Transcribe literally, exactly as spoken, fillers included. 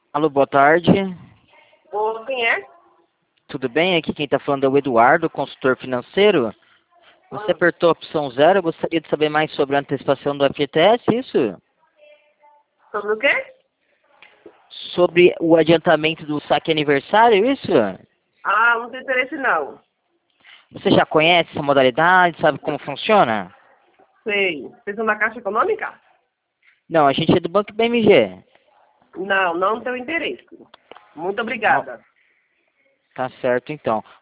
Alô, boa tarde. Ô, quem é? Tudo bem? Aqui quem está falando é o Eduardo, consultor financeiro. Você Hum. apertou a opção zero, eu gostaria de saber mais sobre a antecipação do F G T S, isso? Sobre o quê? Sobre o adiantamento do saque aniversário, isso? Ah, não tem interesse não. Você já conhece essa modalidade, sabe como funciona? Sei. Vocês são da Caixa Econômica? Não, a gente é do Banco B M G. Não, não tenho interesse. Muito Não, obrigada. tá certo então.